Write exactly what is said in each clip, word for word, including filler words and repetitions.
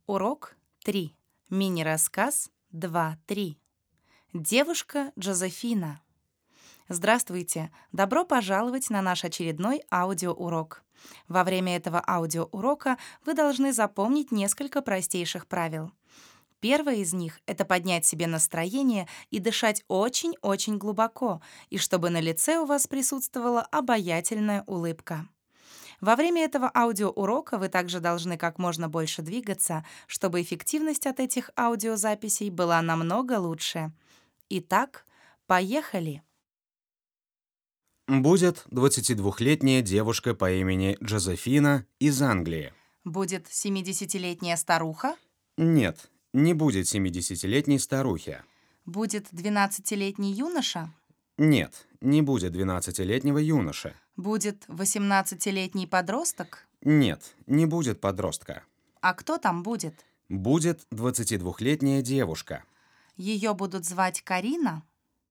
Урок три. Мини-рассказ два три. Девушка Джозефина. Здравствуйте! Добро пожаловать на наш очередной аудиоурок. Во время этого аудиоурока вы должны запомнить несколько простейших правил. Первое из них — это поднять себе настроение и дышать очень-очень глубоко, и чтобы на лице у вас присутствовала обаятельная улыбка. Во время этого аудиоурока вы также должны как можно больше двигаться, чтобы эффективность от этих аудиозаписей была намного лучше. Итак, поехали! Будет двадцатидвухлетняя девушка по имени Джозефина из Англии. Будет семидесятилетняя старуха? Нет, не будет семидесятилетней старухи. Будет двенадцатилетний юноша? Нет, не будет двенадцатилетнего юноши. Будет восемнадцатилетний подросток? Нет, не будет подростка. А кто там будет? Будет двадцатидвухлетняя девушка. Ее будут звать Карина?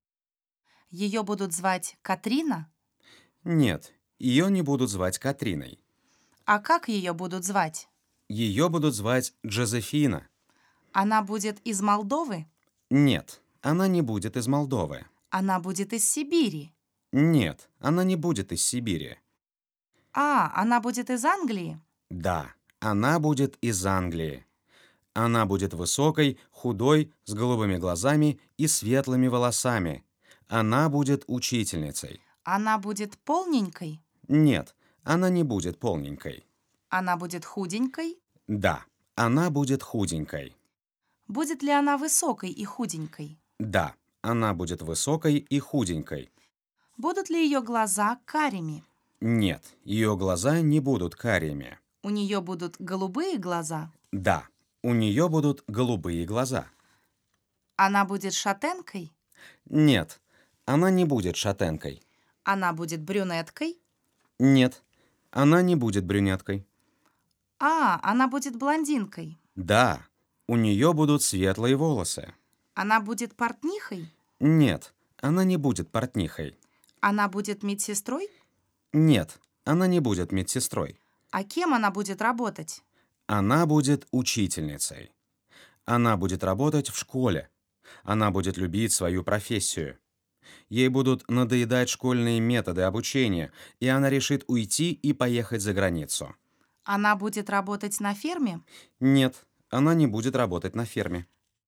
Ее будут звать Катрина? Нет, ее не будут звать Катриной. А как ее будут звать? Ее будут звать Джозефина. Она будет из Молдовы? Нет, она не будет из Молдовы. Она будет из Сибири? Нет, она не будет из Сибири. А, она будет из Англии? Да, она будет из Англии. Она будет высокой, худой, с голубыми глазами и светлыми волосами. Она будет учительницей. Она будет полненькой? Нет, она не будет полненькой. Она будет худенькой? Да, она будет худенькой. Будет ли она высокой и худенькой? Да, она будет высокой и худенькой. Будут ли ее глаза карими? Нет, ее глаза не будут карими. У нее будут голубые глаза? Да, у нее будут голубые глаза. Она будет шатенкой? Нет, она не будет шатенкой. Она будет брюнеткой? Нет, она не будет брюнеткой. А, она будет блондинкой? Да, у нее будут светлые волосы. Она будет портнихой? Нет, она не будет портнихой. Она будет медсестрой? Нет, она не будет медсестрой. А кем она будет работать? Она будет учительницей. Она будет работать в школе. Она будет любить свою профессию. Ей будут надоедать школьные методы обучения, и она решит уйти и поехать за границу. Она будет работать на ферме? Нет, она не будет работать на ферме.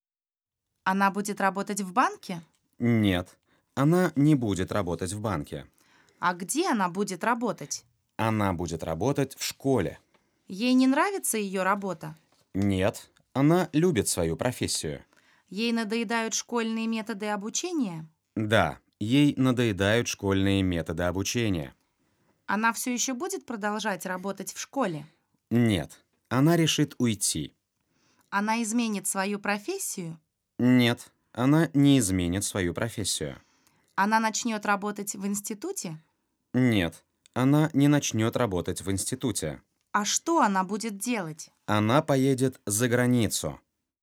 Она будет работать в банке? Нет, она не будет работать в банке. А где она будет работать? Она будет работать в школе. Ей не нравится ее работа? Нет, она любит свою профессию. Ей надоедают школьные методы обучения? Да, ей надоедают школьные методы обучения. Она все еще будет продолжать работать в школе? Нет, она решит уйти. Она изменит свою профессию? Нет, она не изменит свою профессию. Она начнет работать в институте? Нет, она не начнет работать в институте. А что она будет делать? Она поедет за границу.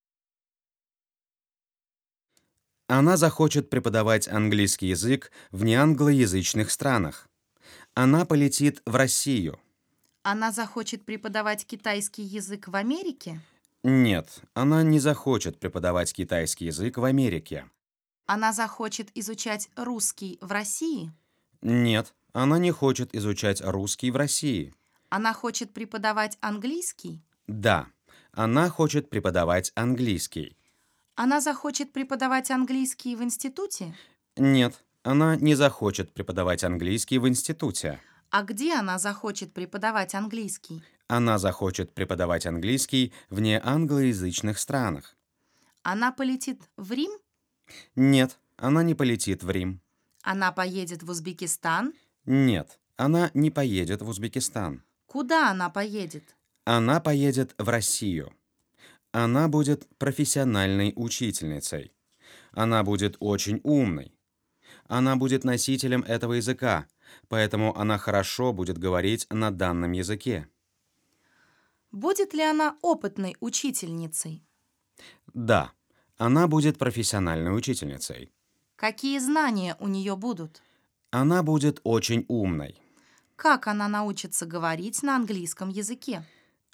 Она захочет преподавать английский язык в неанглоязычных странах. Она полетит в Россию. Она захочет преподавать китайский язык в Америке? Нет, она не захочет преподавать китайский язык в Америке. Она захочет изучать русский в России? Нет, она не хочет изучать русский в России. Она хочет преподавать английский? Да, она хочет преподавать английский. Она захочет преподавать английский в институте? Нет, она не захочет преподавать английский в институте. А где она захочет преподавать английский? Она захочет преподавать английский в неанглоязычных странах. Она полетит в Рим? Нет, она не полетит в Рим. Она поедет в Узбекистан? Нет, она не поедет в Узбекистан. Куда она поедет? Она поедет в Россию. Она будет профессиональной учительницей. Она будет очень умной. Она будет носителем этого языка, поэтому она хорошо будет говорить на данном языке. Будет ли она опытной учительницей? Да, она будет профессиональной учительницей. Какие знания у нее будут? Она будет очень умной. Как она научится говорить на английском языке?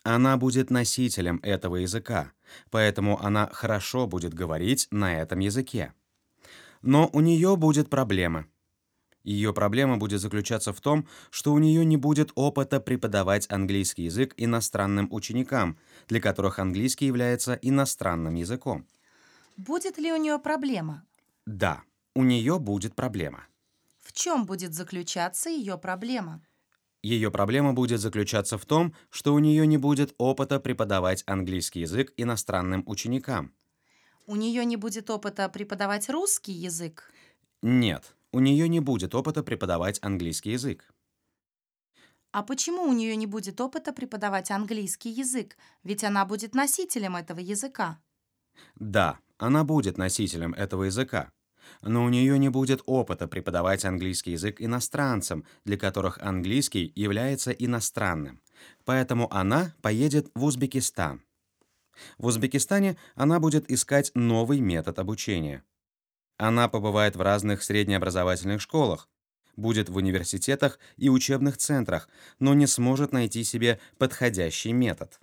Она будет носителем этого языка, поэтому она хорошо будет говорить на этом языке. Но у нее будет проблема. Ее проблема будет заключаться в том, что у нее не будет опыта преподавать английский язык иностранным ученикам, для которых английский является иностранным языком. Будет ли у нее проблема? Да, у нее будет проблема. В чем будет заключаться ее проблема? Ее проблема будет заключаться в том, что у нее не будет опыта преподавать английский язык иностранным ученикам. У нее не будет опыта преподавать русский язык? Нет, у нее не будет опыта преподавать английский язык. А почему у нее не будет опыта преподавать английский язык? Ведь она будет носителем этого языка. Да, она будет носителем этого языка, но у нее не будет опыта преподавать английский язык иностранцам, для которых английский является иностранным. Поэтому она поедет в Узбекистан. В Узбекистане она будет искать новый метод обучения. Она побывает в разных среднеобразовательных школах, будет в университетах и учебных центрах, но не сможет найти себе подходящий метод.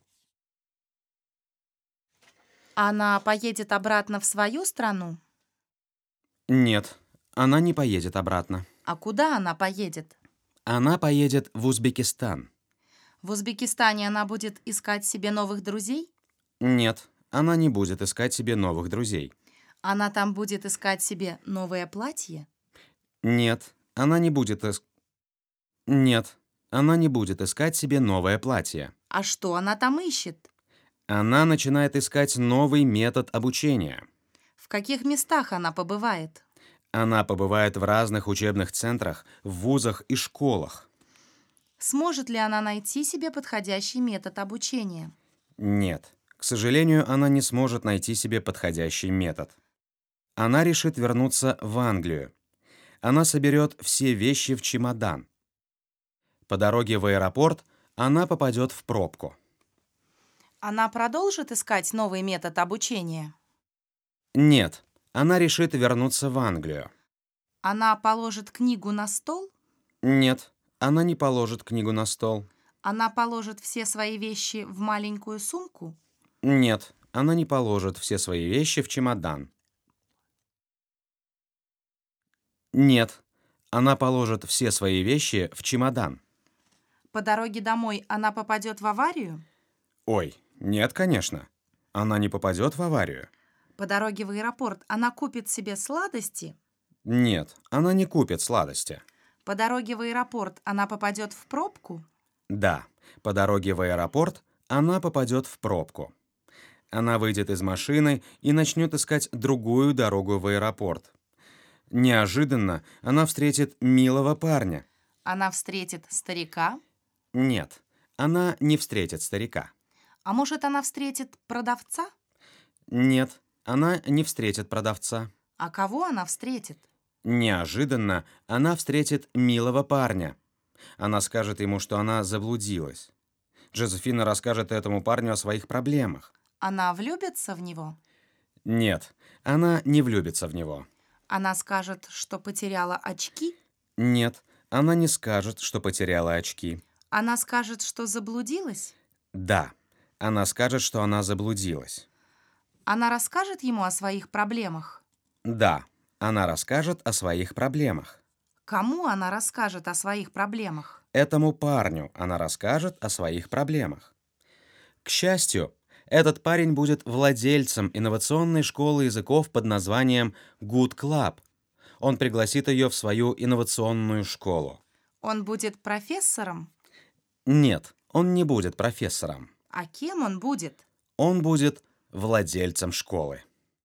Она поедет обратно в свою страну? Нет, она не поедет обратно. А куда она поедет? Она поедет в Узбекистан. В Узбекистане она будет искать себе новых друзей? Нет, она не будет искать себе новых друзей. Она там будет искать себе новое платье? Нет, она не будет ис... Нет, она не будет искать себе новое платье. А что она там ищет? Она начинает искать новый метод обучения. В каких местах она побывает? Она побывает в разных учебных центрах, в вузах и школах. Сможет ли она найти себе подходящий метод обучения? Нет, к сожалению, она не сможет найти себе подходящий метод. Она решит вернуться в Англию. Она соберет все вещи в чемодан. По дороге в аэропорт она попадет в пробку. Она продолжит искать новый метод обучения? Нет, она решит вернуться в Англию. Она положит книгу на стол? Нет, она не положит книгу на стол. Она положит все свои вещи в маленькую сумку? Нет, она не положит все свои вещи в чемодан. Нет, она положит все свои вещи в чемодан. По дороге домой она попадет в аварию? Ой, нет, конечно. Она не попадет в аварию. По дороге в аэропорт она купит себе сладости? Нет, она не купит сладости. По дороге в аэропорт она попадет в пробку? Да, по дороге в аэропорт она попадет в пробку. Она выйдет из машины и начнет искать другую дорогу в аэропорт. Неожиданно она встретит милого парня. Она встретит старика? Нет, она не встретит старика. А может, она встретит продавца? Нет, она не встретит продавца. А кого она встретит? Неожиданно она встретит милого парня. Она скажет ему, что она заблудилась. Джозефина расскажет этому парню о своих проблемах. Она влюбится в него? Нет, она не влюбится в него. Она скажет, что потеряла очки? Нет, она не скажет, что потеряла очки. Она скажет, что заблудилась? Да, она скажет, что она заблудилась. Она расскажет ему о своих проблемах? Да, она расскажет о своих проблемах. Кому она расскажет о своих проблемах? Этому парню она расскажет о своих проблемах. К счастью, этот парень будет владельцем инновационной школы языков под названием Good Club. Он пригласит ее в свою инновационную школу. Он будет профессором? Нет, он не будет профессором. А кем он будет? Он будет владельцем школы.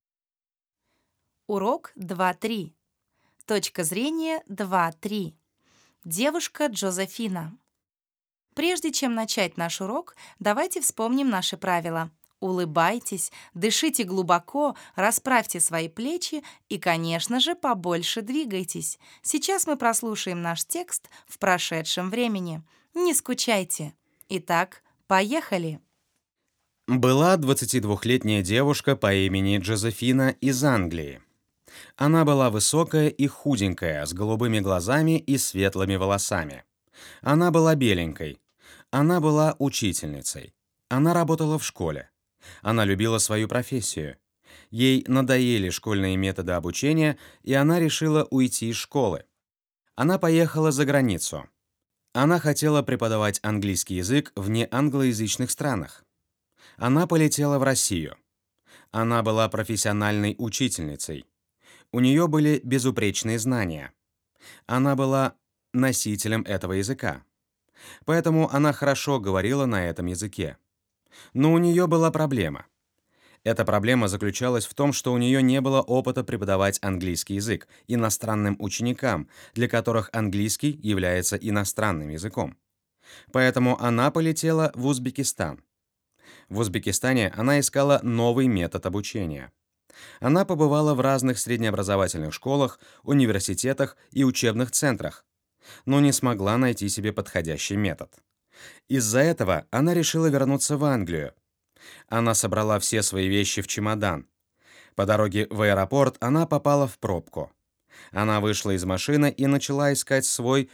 Урок два три. Точка зрения два три. Девушка Джозефина. Прежде чем начать наш урок, давайте вспомним наши правила. Улыбайтесь, дышите глубоко, расправьте свои плечи и, конечно же, побольше двигайтесь. Сейчас мы прослушаем наш текст в прошедшем времени. Не скучайте. Итак, поехали. Была двадцатидвухлетняя девушка по имени Джозефина из Англии. Она была высокая и худенькая, с голубыми глазами и светлыми волосами. Она была беленькой. Она была учительницей. Она работала в школе. Она любила свою профессию. Ей надоели школьные методы обучения, и она решила уйти из школы. Она поехала за границу. Она хотела преподавать английский язык в неанглоязычных странах. Она полетела в Россию. Она была профессиональной учительницей. У нее были безупречные знания. Она была носителем этого языка. Поэтому она хорошо говорила на этом языке. Но у нее была проблема. Эта проблема заключалась в том, что у нее не было опыта преподавать английский язык иностранным ученикам, для которых английский является иностранным языком. Поэтому она полетела в Узбекистан. В Узбекистане она искала новый метод обучения. Она побывала в разных среднеобразовательных школах, университетах и учебных центрах, но не смогла найти себе подходящий метод. Из-за этого она решила вернуться в Англию. Она собрала все свои вещи в чемодан. По дороге в аэропорт она попала в пробку. Она вышла из машины и начала искать свой...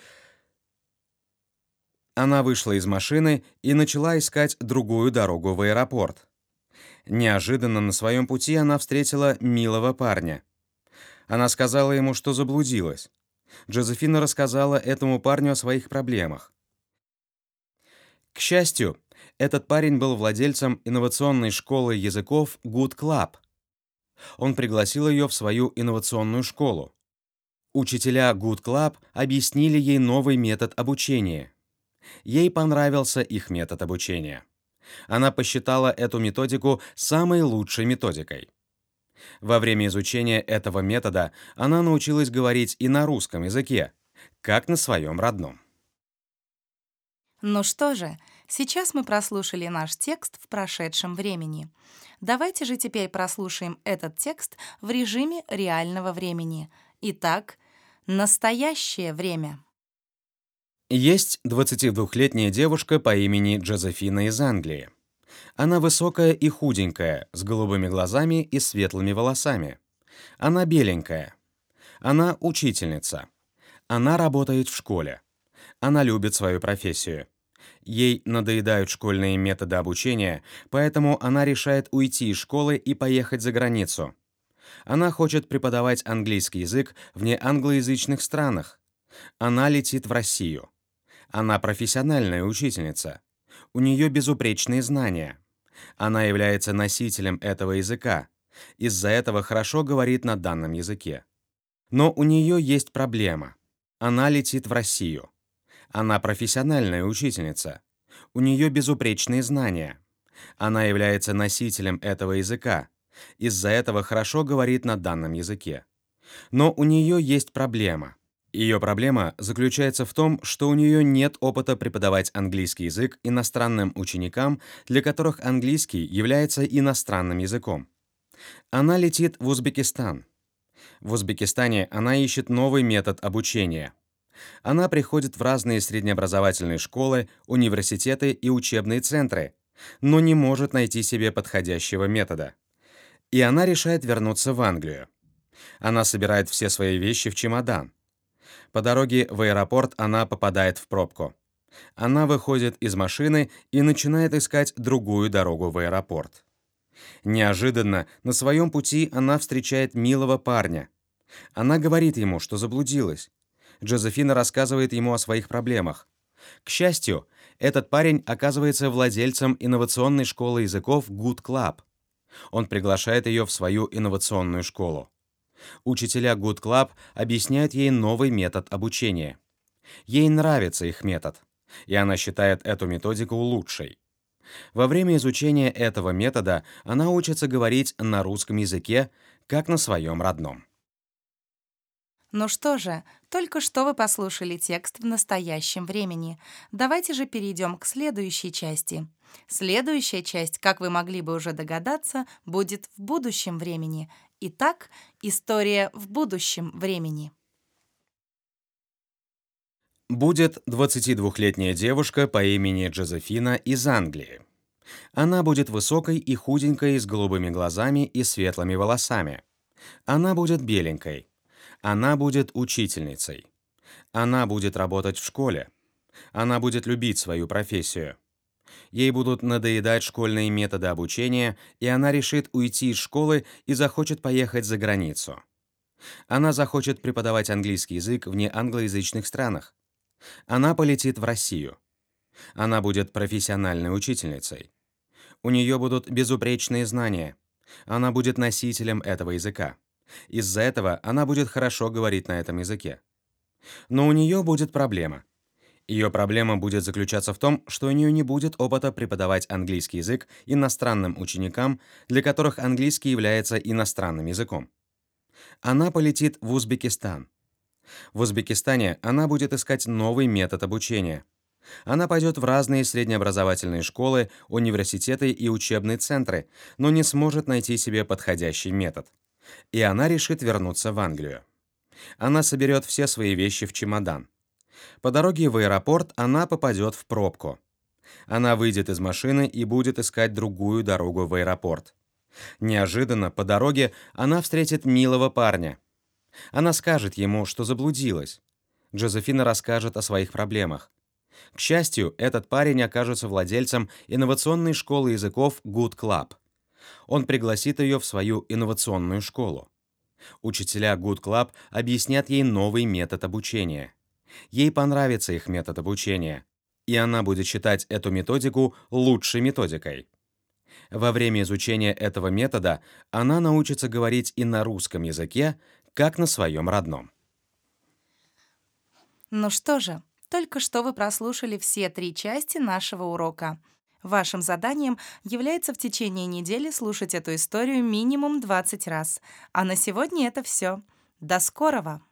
Она вышла из машины и начала искать другую дорогу в аэропорт. Неожиданно на своем пути она встретила милого парня. Она сказала ему, что заблудилась. Джозефина рассказала этому парню о своих проблемах. К счастью, этот парень был владельцем инновационной школы языков Good Club. Он пригласил ее в свою инновационную школу. Учителя Good Club объяснили ей новый метод обучения. Ей понравился их метод обучения. Она посчитала эту методику самой лучшей методикой. Во время изучения этого метода она научилась говорить и на русском языке, как на своем родном. Ну что же, сейчас мы прослушали наш текст в прошедшем времени. Давайте же теперь прослушаем этот текст в режиме реального времени. Итак, настоящее время. Есть двадцатидвухлетняя девушка по имени Джозефина из Англии. Она высокая и худенькая, с голубыми глазами и светлыми волосами. Она беленькая. Она учительница. Она работает в школе. Она любит свою профессию. Ей надоедают школьные методы обучения, поэтому она решает уйти из школы и поехать за границу. Она хочет преподавать английский язык в неанглоязычных странах. Она летит в Россию. Она профессиональная учительница. У нее безупречные знания. Она является носителем этого языка. Из-за этого хорошо говорит на данном языке. Но у нее есть проблема. Она летит в Россию. Она профессиональная учительница. У нее безупречные знания. Она является носителем этого языка. Из-за этого хорошо говорит на данном языке. Но у нее есть проблема. Ее проблема заключается в том, что у нее нет опыта преподавать английский язык иностранным ученикам, для которых английский является иностранным языком. Она летит в Узбекистан. В Узбекистане она ищет новый метод обучения. Она приходит в разные среднеобразовательные школы, университеты и учебные центры, но не может найти себе подходящего метода. И она решает вернуться в Англию. Она собирает все свои вещи в чемодан. По дороге в аэропорт она попадает в пробку. Она выходит из машины и начинает искать другую дорогу в аэропорт. Неожиданно на своем пути она встречает милого парня. Она говорит ему, что заблудилась. Джозефина рассказывает ему о своих проблемах. К счастью, этот парень оказывается владельцем инновационной школы языков Good Club. Он приглашает ее в свою инновационную школу. Учителя Good Club объясняют ей новый метод обучения. Ей нравится их метод, и она считает эту методику лучшей. Во время изучения этого метода она учится говорить на русском языке, как на своем родном. Ну что же, только что вы послушали текст в настоящем времени. Давайте же перейдем к следующей части. Следующая часть, как вы могли бы уже догадаться, будет в будущем времени. Итак, история в будущем времени. Будет двадцатидвухлетняя девушка по имени Джозефина из Англии. Она будет высокой и худенькой, с голубыми глазами и светлыми волосами. Она будет беленькой. Она будет учительницей. Она будет работать в школе. Она будет любить свою профессию. Ей будут надоедать школьные методы обучения, и она решит уйти из школы и захочет поехать за границу. Она захочет преподавать английский язык в неанглоязычных странах. Она полетит в Россию. Она будет профессиональной учительницей. У нее будут безупречные знания. Она будет носителем этого языка. Из-за этого она будет хорошо говорить на этом языке. Но у нее будет проблема. Ее проблема будет заключаться в том, что у нее не будет опыта преподавать английский язык иностранным ученикам, для которых английский является иностранным языком. Она полетит в Узбекистан. В Узбекистане она будет искать новый метод обучения. Она пойдет в разные среднеобразовательные школы, университеты и учебные центры, но не сможет найти себе подходящий метод. И она решит вернуться в Англию. Она соберет все свои вещи в чемодан. По дороге в аэропорт она попадет в пробку. Она выйдет из машины и будет искать другую дорогу в аэропорт. Неожиданно по дороге она встретит милого парня. Она скажет ему, что заблудилась. Джозефина расскажет о своих проблемах. К счастью, этот парень окажется владельцем инновационной школы языков Good Club. Он пригласит ее в свою инновационную школу. Учителя Good Club объяснят ей новый метод обучения. Ей понравится их метод обучения, и она будет считать эту методику лучшей методикой. Во время изучения этого метода она научится говорить и на русском языке, как на своем родном. Ну что же, только что вы прослушали все три части нашего урока. Вашим заданием является в течение недели слушать эту историю минимум двадцать раз. А на сегодня это все. До скорого!